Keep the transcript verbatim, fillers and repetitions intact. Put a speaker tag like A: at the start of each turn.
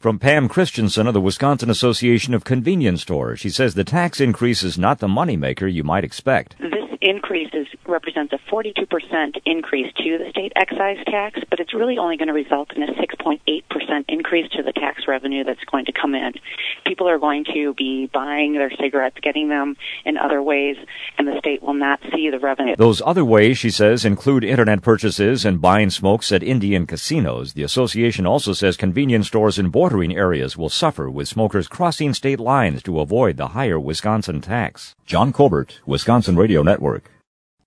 A: From Pam Christensen of the Wisconsin Association of Convenience Stores, she says the tax increase is not the moneymaker you might expect.
B: This increase is, represents a forty-two percent increase to the state excise tax, but it's really only going to result in a six point eight percent increase to the tax revenue that's going to come in. People are going to be buying their cigarettes, getting them in other ways, and the state will not see the revenue.
A: Those other ways, she says, include internet purchases and buying smokes at Indian casinos. The association also says convenience stores in bordering areas will suffer with smokers crossing state lines to avoid the higher Wisconsin tax. John Colbert, Wisconsin Radio Network.